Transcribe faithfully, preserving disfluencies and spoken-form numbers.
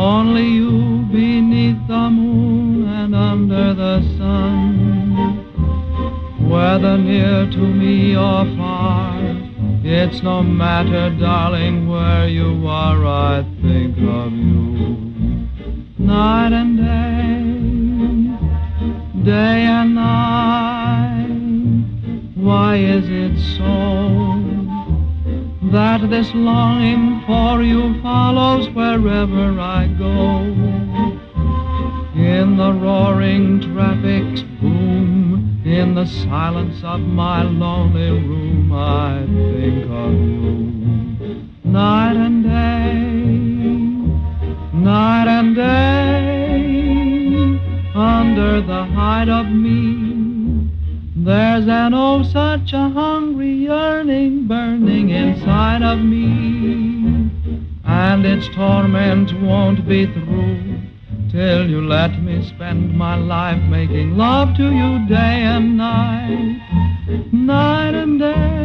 Only you beneath the moon and under the sun. Whether near to me or far, it's no matter, darling, where you are, I think of you. Night and day, day and night. Why is it so that this longing for you follows wherever I go? In the roaring traffic's boom, in the silence of my lonely room, I think of you. Night and day, night and day, under the hide of me, there's an oh such a hungry yearning burning inside of me, and its torment won't be through till you let me spend my life making love to you day and night, night and day.